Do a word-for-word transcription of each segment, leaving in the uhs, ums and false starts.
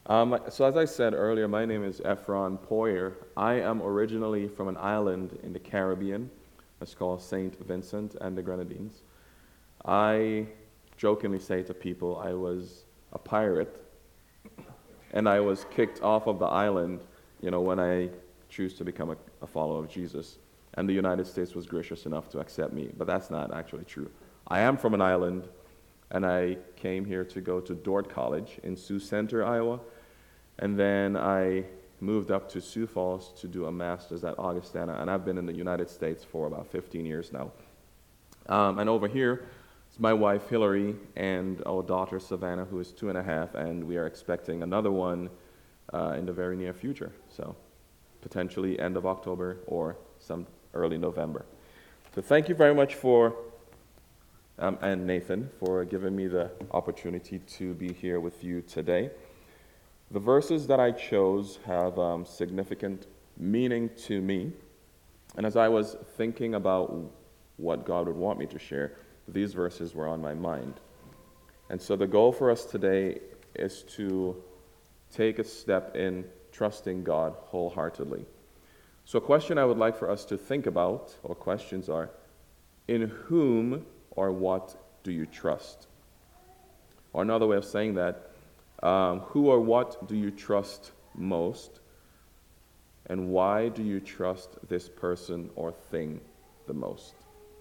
Um, so as I said earlier, my name is Ephron Poyer. I am originally from an island in the Caribbean. It's called Saint Vincent and the Grenadines. I jokingly say to people I was a pirate, and I was kicked off of the island, you know, when I choose to become a, a follower of Jesus. And the United States was gracious enough to accept me, but that's not actually true. I am from an island, and I came here to go to Dordt College in Sioux Center, Iowa, and then I moved up to Sioux Falls to do a master's at Augustana, and I've been in the United States for about fifteen years now. Um, and over here is my wife Hillary and our daughter Savannah, who is two and a half, and we are expecting another one uh, in the very near future, so potentially end of October or some early November. So thank you very much for, um, and Nathan, for giving me the opportunity to be here with you today. The verses that I chose have um, significant meaning to me, and as I was thinking about what God would want me to share, these verses were on my mind. And so the goal for us today is to take a step in trusting God wholeheartedly. So a question I would like for us to think about, or questions are, in whom or what do you trust? Or another way of saying that, um, who or what do you trust most? And why do you trust this person or thing the most?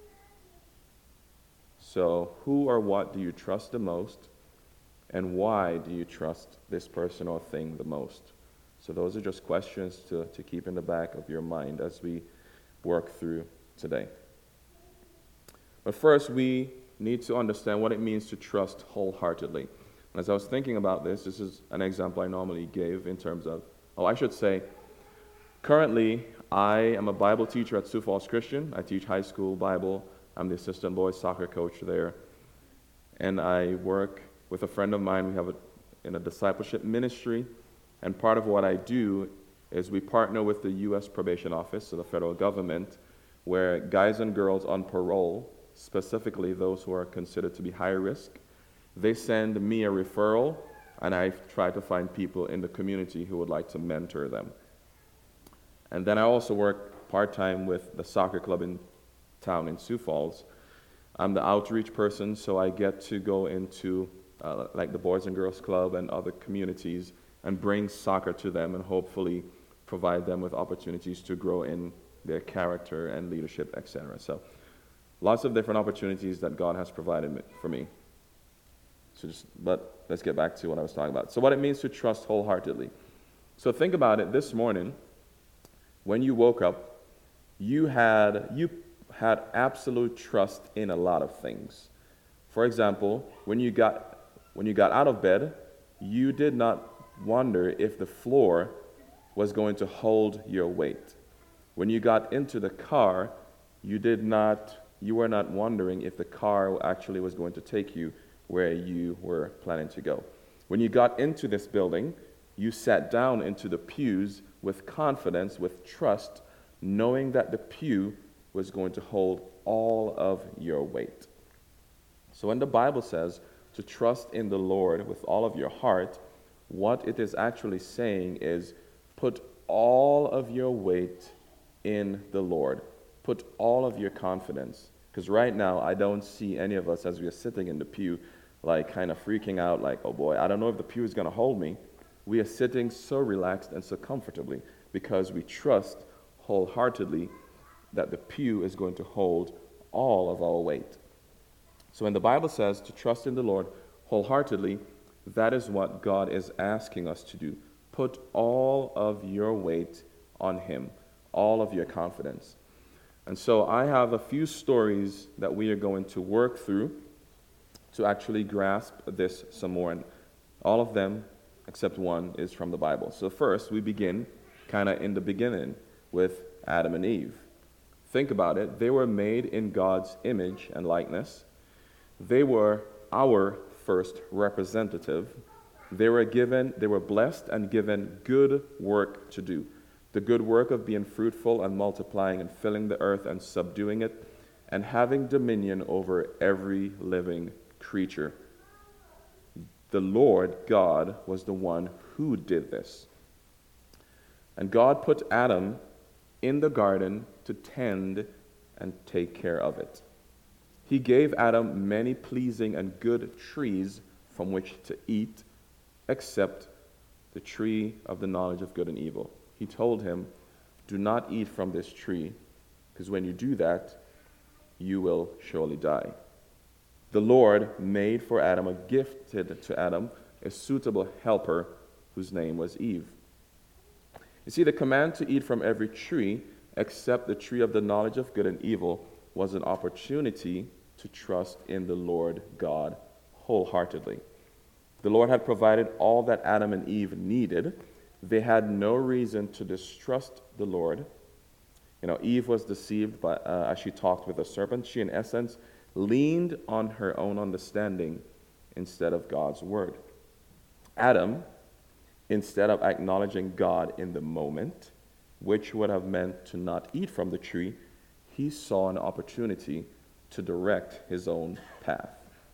So, who or what do you trust the most? And why do you trust this person or thing the most? So those are just questions to, to keep in the back of your mind as we work through today. But first, we need to understand what it means to trust wholeheartedly. And as I was thinking about this, this is an example I normally give in terms of, oh, I should say, currently, I am a Bible teacher at Sioux Falls Christian. I teach high school Bible. I'm the assistant boys soccer coach there. And I work with a friend of mine. We have a, in a discipleship ministry. And part of what I do is we partner with the U S Probation Office, so the federal government, where guys and girls on parole, specifically those who are considered to be high risk, they send me a referral, and I try to find people in the community who would like to mentor them. And then I also work part-time with the soccer club in town in Sioux Falls. I'm the outreach person, so I get to go into uh, like the Boys and Girls Club and other communities and bring soccer to them and hopefully provide them with opportunities to grow in their character and leadership, et cetera. So lots of different opportunities that God has provided for me. So just, but let's get back to what I was talking about. So what it means to trust wholeheartedly. So think about it. This morning, when you woke up, you had you had absolute trust in a lot of things. For example, when you got when you got out of bed, you did not wonder if the floor was going to hold your weight. When you got into the car, you did not you were not wondering if the car actually was going to take you where you were planning to go. When you got into this building, you sat down into the pews with confidence, with trust, knowing that the pew was going to hold all of your weight. So when the Bible says to trust in the Lord with all of your heart, what it is actually saying is put all of your weight in the Lord. Put all of your confidence. Because right now, I don't see any of us as we are sitting in the pew, like kind of freaking out, like, oh boy, I don't know if the pew is going to hold me. We are sitting so relaxed and so comfortably because we trust wholeheartedly that the pew is going to hold all of our weight. So when the Bible says to trust in the Lord wholeheartedly, that is what God is asking us to do. Put all of your weight on Him, all of your confidence. And so I have a few stories that we are going to work through to actually grasp this some more. And all of them, except one, is from the Bible. So first, we begin kind of in the beginning with Adam and Eve. Think about it. They were made in God's image and likeness. They were our first representative. They were given, they were blessed and given good work to do. The good work of being fruitful and multiplying and filling the earth and subduing it and having dominion over every living creature. The Lord God was the one who did this. And God put Adam in the garden to tend and take care of it. He gave Adam many pleasing and good trees from which to eat, except the tree of the knowledge of good and evil. He told him, do not eat from this tree, because when you do that, you will surely die. The Lord made for Adam a gifted to Adam a suitable helper whose name was Eve. You see, the command to eat from every tree except the tree of the knowledge of good and evil was an opportunity to trust in the Lord God wholeheartedly. The Lord had provided all that Adam and Eve needed. They had no reason to distrust the Lord. You know, Eve was deceived by, uh, as she talked with the serpent. She, in essence, leaned on her own understanding instead of God's word. Adam, instead of acknowledging God in the moment, which would have meant to not eat from the tree, he saw an opportunity to direct his own path.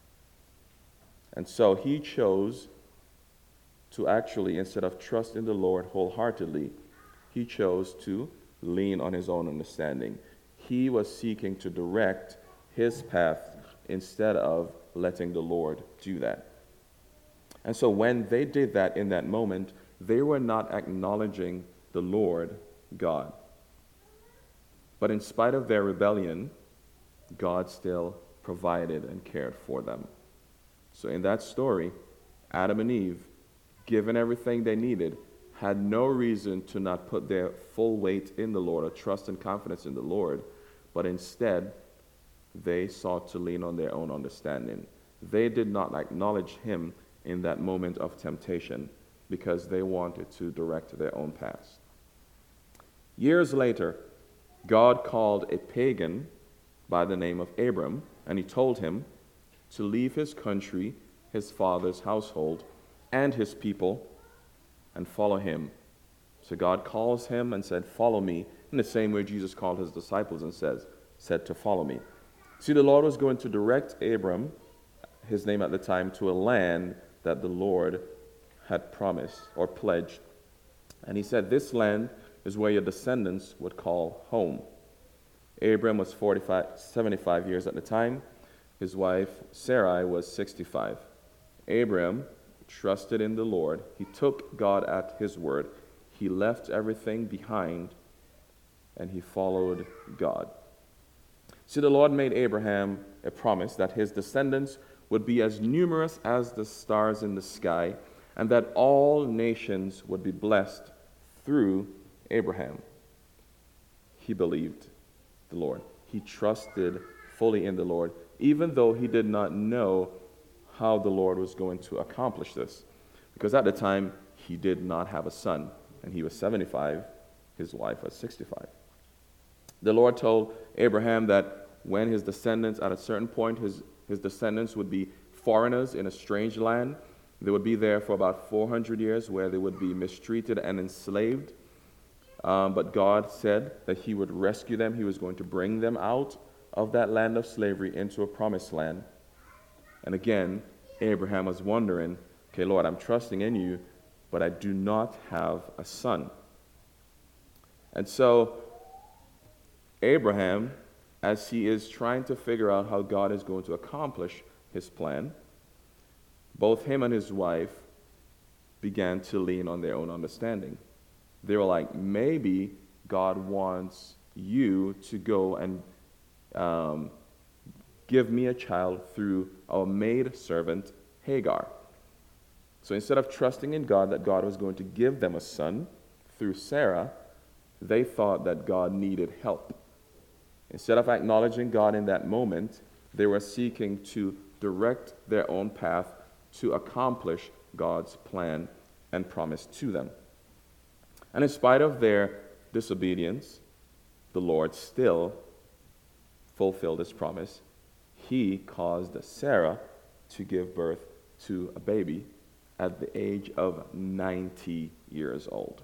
And so he chose to actually, instead of trust in the Lord wholeheartedly, he chose to lean on his own understanding. He was seeking to direct his path instead of letting the Lord do that. And so when they did that in that moment, they were not acknowledging the Lord God. But in spite of their rebellion, God still provided and cared for them. So in that story, Adam and Eve, given everything they needed, had no reason to not put their full weight in the Lord or trust and confidence in the Lord, but instead, they sought to lean on their own understanding. They did not acknowledge him in that moment of temptation because they wanted to direct their own paths. Years later, God called a pagan by the name of Abram, and he told him to leave his country, his father's household, and his people, and follow him. So God calls him and said, follow me, in the same way Jesus called his disciples and says, said to follow me. See, the Lord was going to direct Abram, his name at the time, to a land that the Lord had promised or pledged. And he said, this land is where your descendants would call home. Abram was forty-five, seventy-five years at the time. His wife, Sarai, was sixty-five. Abram trusted in the Lord. He took God at his word. He left everything behind, and he followed God. See, the Lord made Abraham a promise that his descendants would be as numerous as the stars in the sky, and that all nations would be blessed through Abraham. He believed the Lord. He trusted fully in the Lord, even though he did not know how the Lord was going to accomplish this. Because at the time, he did not have a son, and he was seventy-five, his wife was sixty-five. The Lord told Abraham that when his descendants, at a certain point, his, his descendants would be foreigners in a strange land. They would be there for about four hundred years where they would be mistreated and enslaved. Um, but God said that he would rescue them. He was going to bring them out of that land of slavery into a promised land. And again, Abraham was wondering, okay, Lord, I'm trusting in you, but I do not have a son. And so Abraham, as he is trying to figure out how God is going to accomplish his plan, both him and his wife began to lean on their own understanding. They were like, maybe God wants you to go and um, give me a child through our maid servant Hagar. So instead of trusting in God that God was going to give them a son through Sarah, they thought that God needed help. Instead of acknowledging God in that moment, they were seeking to direct their own path to accomplish God's plan and promise to them. And in spite of their disobedience, the Lord still fulfilled his promise. He caused Sarah to give birth to a baby at the age of ninety years old.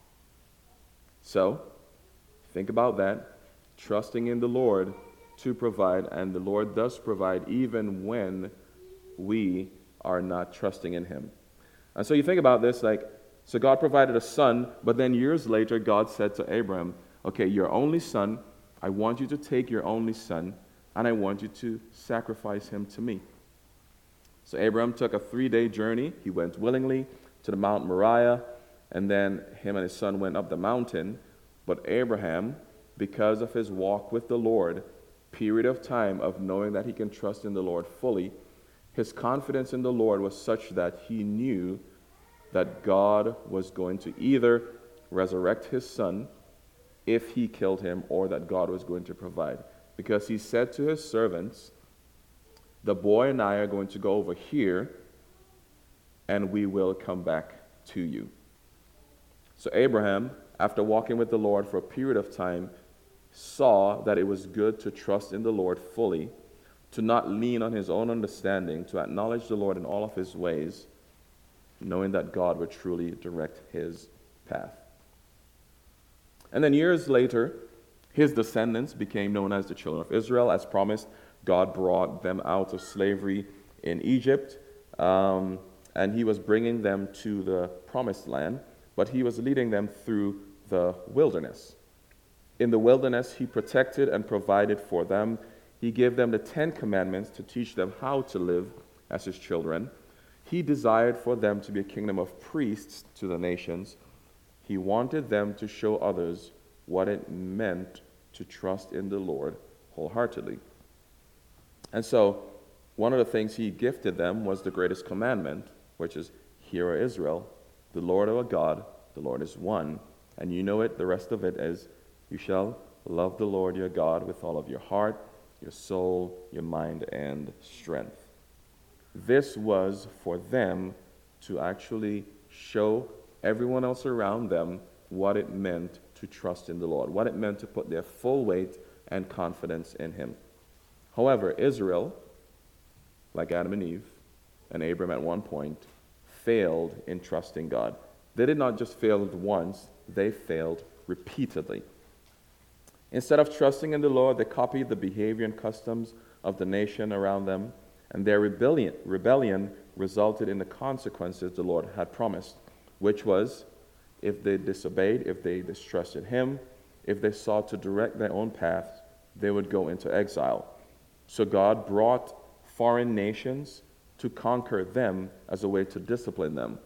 So, think about that. Trusting in the Lord to provide, and the Lord does provide even when we are not trusting in him. And so you think about this, like, so God provided a son, but then years later, God said to Abraham, okay, your only son, I want you to take your only son, and I want you to sacrifice him to me. So Abraham took a three-day journey. He went willingly to the Mount Moriah, and then him and his son went up the mountain. But Abraham, because of his walk with the Lord, period of time of knowing that he can trust in the Lord fully, his confidence in the Lord was such that he knew that God was going to either resurrect his son if he killed him, or that God was going to provide. Because he said to his servants, the boy and I are going to go over here, and we will come back to you. So Abraham, after walking with the Lord for a period of time, saw that it was good to trust in the Lord fully, to not lean on his own understanding, to acknowledge the Lord in all of his ways, knowing that God would truly direct his path. And then years later, his descendants became known as the children of Israel. As promised, God brought them out of slavery in Egypt, um, and he was bringing them to the promised land, but he was leading them through the wilderness. In the wilderness, he protected and provided for them. He gave them the Ten Commandments to teach them how to live as his children. He desired for them to be a kingdom of priests to the nations. He wanted them to show others what it meant to trust in the Lord wholeheartedly. And so, one of the things he gifted them was the greatest commandment, which is, Hear, O Israel, the Lord our God, the Lord is one. And you know it, the rest of it is, you shall love the Lord your God with all of your heart, your soul, your mind, and strength. This was for them to actually show everyone else around them what it meant to trust in the Lord, what it meant to put their full weight and confidence in him. However, Israel, like Adam and Eve and Abram at one point, failed in trusting God. They did not just fail once, they failed repeatedly. Instead of trusting in the Lord, they copied the behavior and customs of the nation around them, and their rebellion, rebellion resulted in the consequences the Lord had promised, which was, if they disobeyed, if they distrusted him, if they sought to direct their own paths, they would go into exile. So God brought foreign nations to conquer them as a way to discipline them.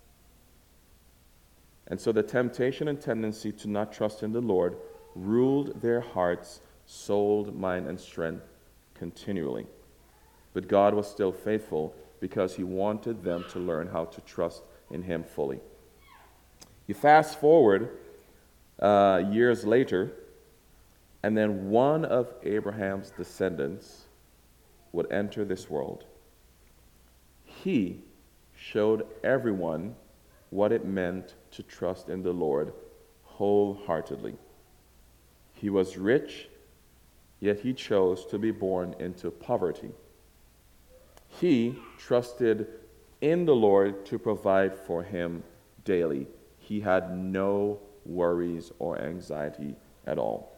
And so the temptation and tendency to not trust in the Lord ruled their hearts, soul, mind, and strength continually. But God was still faithful because he wanted them to learn how to trust in him fully. You fast forward uh, years later, and then one of Abraham's descendants would enter this world. He showed everyone what it meant to trust in the Lord wholeheartedly. He was rich, yet he chose to be born into poverty. He trusted in the Lord to provide for him daily. He had no worries or anxiety at all.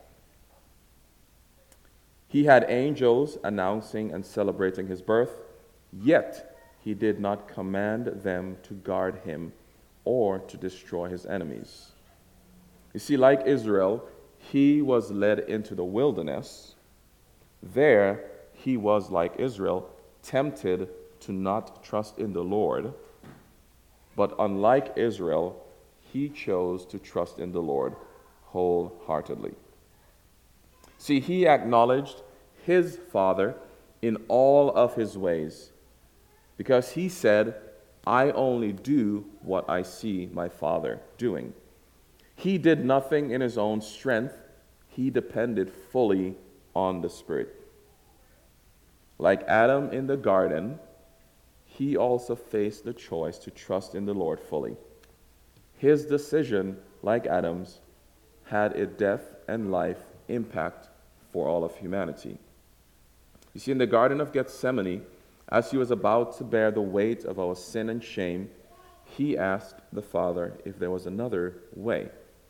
He had angels announcing and celebrating his birth, yet he did not command them to guard him or to destroy his enemies. You see, like Israel, he was led into the wilderness. There, he was, like Israel, tempted to not trust in the Lord. But unlike Israel, he chose to trust in the Lord wholeheartedly. See, he acknowledged his Father in all of his ways, because he said, I only do what I see my Father doing. He did nothing in his own strength. He depended fully on the Spirit. Like Adam in the garden, he also faced the choice to trust in the Lord fully. His decision, like Adam's, had a death and life impact for all of humanity. You see, in the Garden of Gethsemane, as he was about to bear the weight of our sin and shame, he asked the Father if there was another way.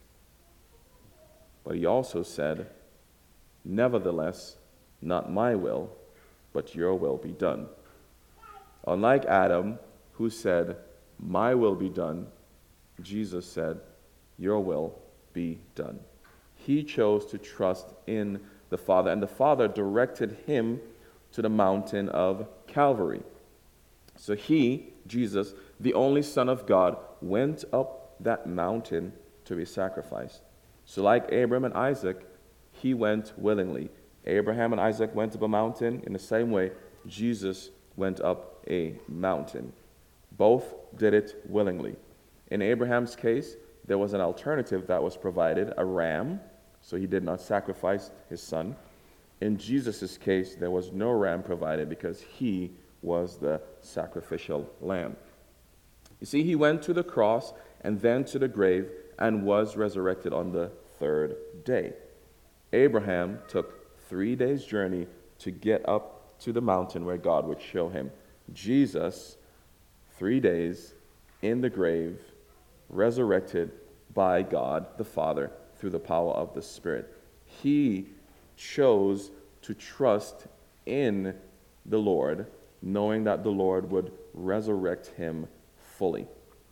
But he also said, nevertheless, not my will, but your will be done. Unlike Adam, who said, "My will be done," Jesus said, "Your will be done." He chose to trust in the Father, and the Father directed him to the mountain of Calvary. So he, Jesus, the only Son of God, went up that mountain to be sacrificed. So like Abraham and Isaac, he went willingly. Abraham and Isaac went up a mountain. In the same way, Jesus went up a mountain. Both did it willingly. In Abraham's case, there was an alternative that was provided, a ram, so he did not sacrifice his son. In Jesus' case, there was no ram provided because he was the sacrificial lamb. You see, he went to the cross and then to the grave and was resurrected on the third day. Abraham took three days' journey to get up to the mountain where God would show him. Jesus, three days in the grave, resurrected by God the Father through the power of the Spirit. He chose to trust in the Lord, knowing that the Lord would resurrect him fully.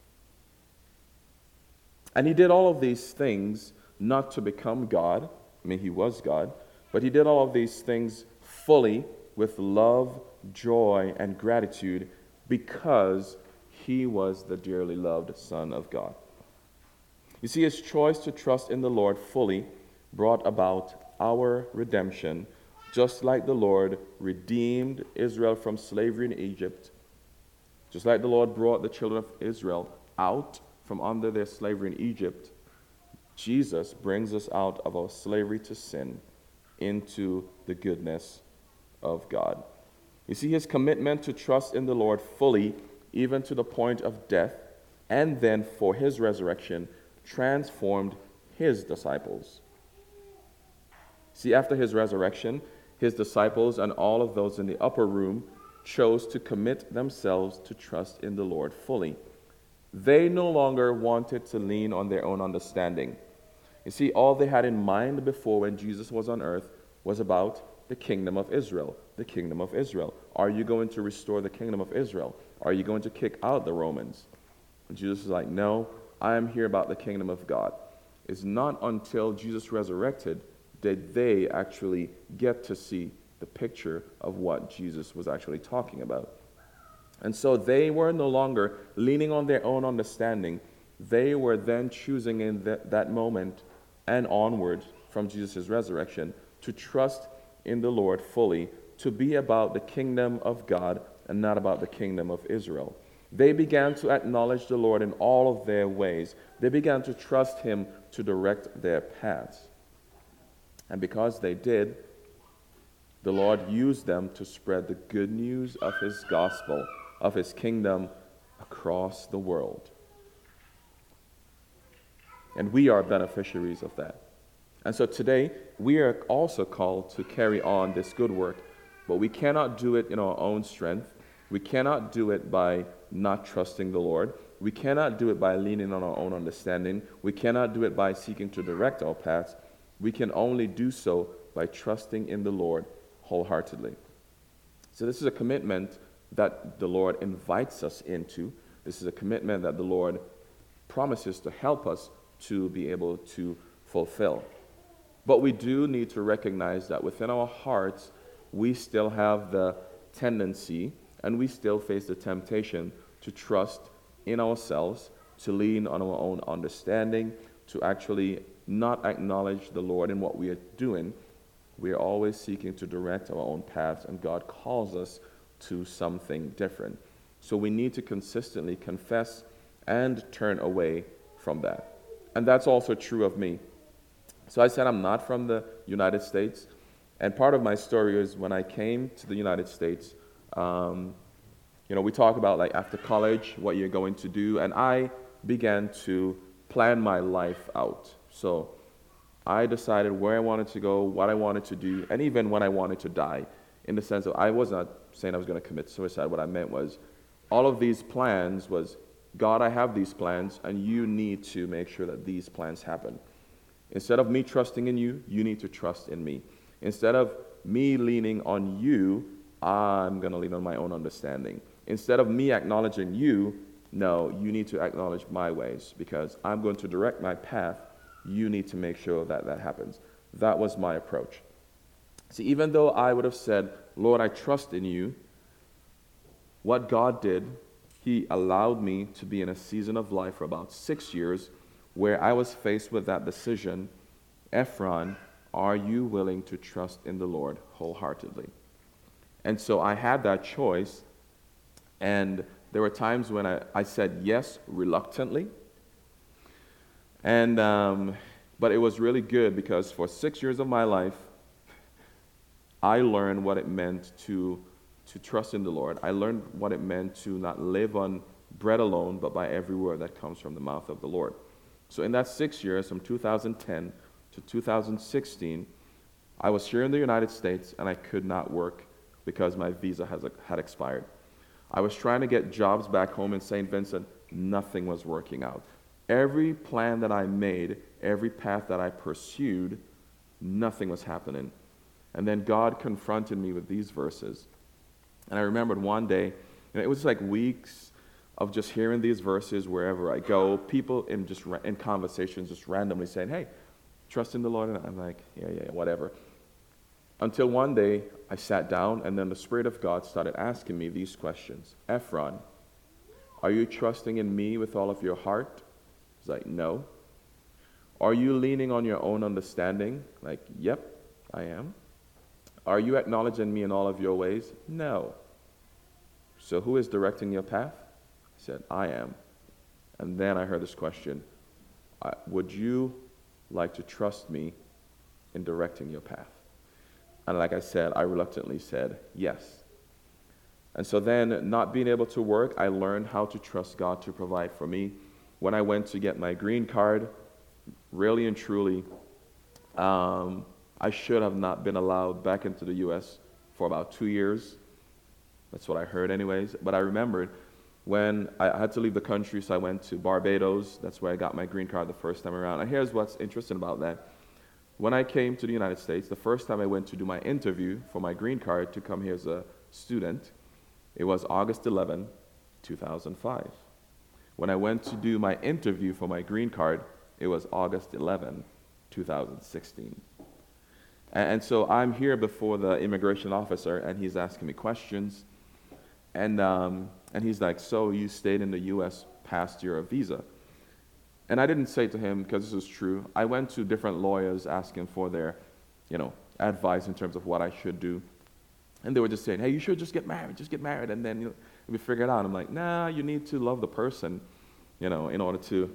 And he did all of these things not to become God. I mean, he was God, but he did all of these things fully with love, joy, and gratitude because he was the dearly loved Son of God. You see, his choice to trust in the Lord fully brought about our redemption, just like the Lord redeemed Israel from slavery in Egypt, just like the Lord brought the children of Israel out from under their slavery in Egypt. Jesus brings us out of our slavery to sin into the goodness of God. You see, his commitment to trust in the Lord fully, even to the point of death, and then for his resurrection, transformed his disciples. See, after his resurrection, his disciples and all of those in the upper room chose to commit themselves to trust in the Lord fully. They no longer wanted to lean on their own understanding. You see, all they had in mind before when Jesus was on earth was about the kingdom of Israel. The kingdom of Israel. Are you going to restore the kingdom of Israel? Are you going to kick out the Romans? And Jesus was like, no, I am here about the kingdom of God. It's not until Jesus resurrected did they actually get to see the picture of what Jesus was actually talking about. And so they were no longer leaning on their own understanding. They were then choosing in that, that moment and onward from Jesus' resurrection to trust in the Lord fully, to be about the kingdom of God and not about the kingdom of Israel. They began to acknowledge the Lord in all of their ways. They began to trust him to direct their paths. And because they did, the Lord used them to spread the good news of his gospel, of his kingdom, across the world. And we are beneficiaries of that. And so today, we are also called to carry on this good work, but we cannot do it in our own strength. We cannot do it by not trusting the Lord. We cannot do it by leaning on our own understanding. We cannot do it by seeking to direct our paths. We can only do so by trusting in the Lord wholeheartedly. So this is a commitment that the Lord invites us into. This is a commitment that the Lord promises to help us to be able to fulfill. But we do need to recognize that within our hearts, we still have the tendency and we still face the temptation to trust in ourselves, to lean on our own understanding, to actually not acknowledge the Lord in what we are doing. We are always seeking to direct our own paths, and God calls us to something different. So we need to consistently confess and turn away from that. And that's also true of me. So I said I'm not from the United States, and part of my story is when I came to the United States, um, you know, we talk about like after college, what you're going to do, and I began to plan my life out. So I decided where I wanted to go, what I wanted to do, and even when I wanted to die, in the sense of I was not saying I was going to commit suicide. What I meant was all of these plans was, God, I have these plans, and you need to make sure that these plans happen. Instead of me trusting in you, you need to trust in me. Instead of me leaning on you, I'm going to lean on my own understanding. Instead of me acknowledging you, no, you need to acknowledge my ways because I'm going to direct my path. You need to make sure that that happens. That was my approach. See, even though I would have said, Lord, I trust in you, what God did, he allowed me to be in a season of life for about six years where I was faced with that decision, Ephron, are you willing to trust in the Lord wholeheartedly? And so I had that choice, and there were times when I, I said yes reluctantly, and um, but it was really good because for six years of my life, I learned what it meant to, to trust in the Lord. I learned what it meant to not live on bread alone, but by every word that comes from the mouth of the Lord. So in that six years, from two thousand ten to two thousand sixteen, I was here in the United States and I could not work because my visa has, had expired. I was trying to get jobs back home in Saint Vincent. Nothing was working out. Every plan that I made, every path that I pursued, nothing was happening. And then God confronted me with these verses. And I remembered one day, you know, it was like weeks of just hearing these verses wherever I go, people in just in conversations just randomly saying, hey, trust in the Lord. And I'm like, yeah, yeah, whatever. Until one day, I sat down, and then the Spirit of God started asking me these questions. Ephron, are you trusting in me with all of your heart? I was like, no. Are you leaning on your own understanding? Like, yep, I am. Are you acknowledging me in all of your ways? No. So who is directing your path? I said, I am. And then I heard this question, would you like to trust me in directing your path? And like I said, I reluctantly said yes. And so then, not being able to work, I learned how to trust God to provide for me. When I went to get my green card, really and truly, um, I should have not been allowed back into the U S for about two years. That's what I heard anyways. But I remembered when I had to leave the country, so I went to Barbados. That's where I got my green card the first time around. And here's what's interesting about that. When I came to the United States, the first time I went to do my interview for my green card to come here as a student, it was August eleventh, two thousand five. When I went to do my interview for my green card, it was August eleventh, two thousand sixteen. And so I'm here before the immigration officer, and he's asking me questions. And um, and he's like, so you stayed in the U S past your visa? And I didn't say to him, because this is true, I went to different lawyers asking for their, you know, advice in terms of what I should do. And they were just saying, hey, you should just get married, just get married, and then you know, we figure it out. I'm like, nah, you need to love the person, you know, in order to.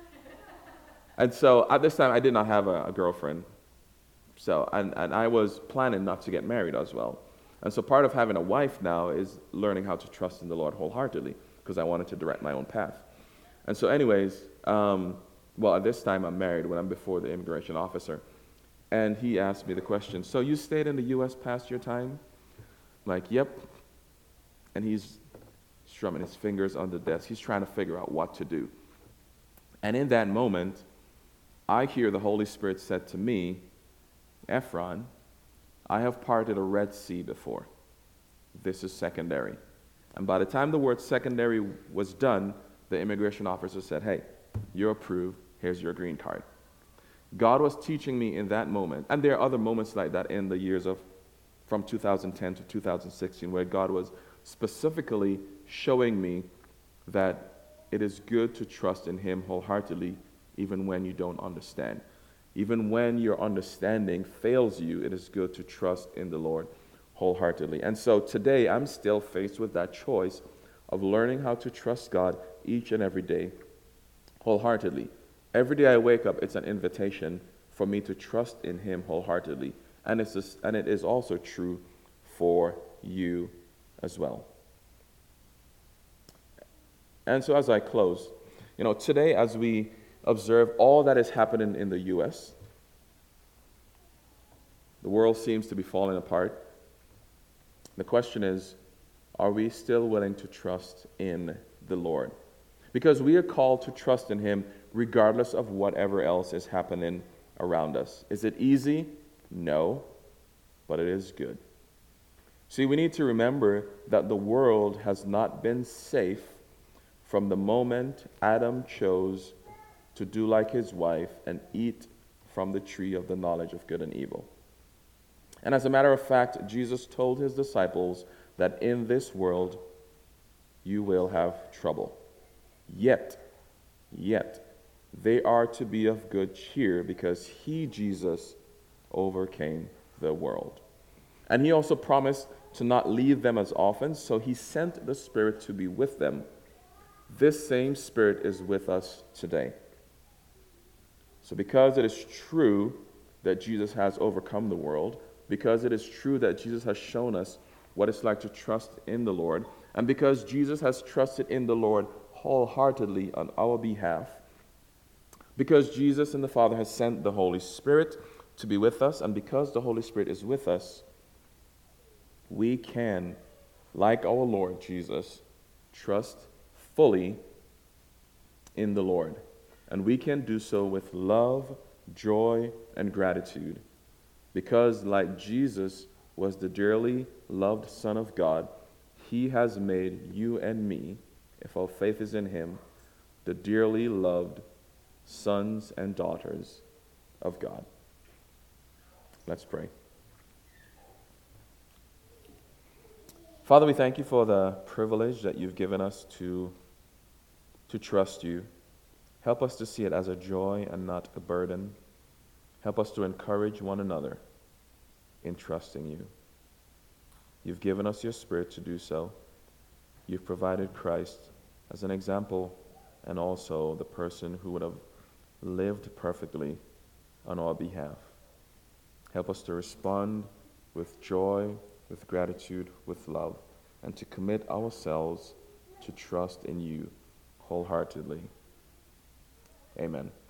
And so at this time, I did not have a, a girlfriend. So, and, and I was planning not to get married as well. And so part of having a wife now is learning how to trust in the Lord wholeheartedly, because I wanted to direct my own path. And so anyways, um, well, at this time I'm married when I'm before the immigration officer. And he asked me the question, so you stayed in the U S past your time? I'm like, yep. And he's strumming his fingers on the desk. He's trying to figure out what to do. And in that moment, I hear the Holy Spirit said to me, Ephron, I have parted a Red Sea before. This is secondary. And by the time the word secondary was done, the immigration officer said, hey, you're approved. Here's your green card. God was teaching me in that moment, and there are other moments like that in the years of from two thousand ten to two thousand sixteen, where God was specifically showing me that it is good to trust in Him wholeheartedly, even when you don't understand. Even when your understanding fails you, it is good to trust in the Lord wholeheartedly. And so today, I'm still faced with that choice of learning how to trust God each and every day wholeheartedly. Every day I wake up, it's an invitation for me to trust in Him wholeheartedly. And, it's just, and it is also true for you as well. And so as I close, you know, today as we observe all that is happening in the U S, the world seems to be falling apart. The question is, are we still willing to trust in the Lord? Because we are called to trust in Him regardless of whatever else is happening around us. Is it easy? No, but it is good. See, we need to remember that the world has not been safe from the moment Adam chose to do like his wife and eat from the tree of the knowledge of good and evil. And as a matter of fact, Jesus told his disciples that in this world you will have trouble. Yet, yet, they are to be of good cheer because he, Jesus, overcame the world. And he also promised to not leave them as orphans, so he sent the Spirit to be with them. This same Spirit is with us today. So because it is true that Jesus has overcome the world, because it is true that Jesus has shown us what it's like to trust in the Lord, and because Jesus has trusted in the Lord wholeheartedly on our behalf, because Jesus and the Father has sent the Holy Spirit to be with us, and because the Holy Spirit is with us, we can, like our Lord Jesus, trust fully in the Lord. And we can do so with love, joy, and gratitude. Because like Jesus was the dearly loved Son of God, he has made you and me, if our faith is in him, the dearly loved sons and daughters of God. Let's pray. Father, we thank you for the privilege that you've given us to, to trust you. Help us to see it as a joy and not a burden. Help us to encourage one another in trusting you. You've given us your Spirit to do so. You've provided Christ as an example and also the person who would have lived perfectly on our behalf. Help us to respond with joy, with gratitude, with love, and to commit ourselves to trust in you wholeheartedly. Amen.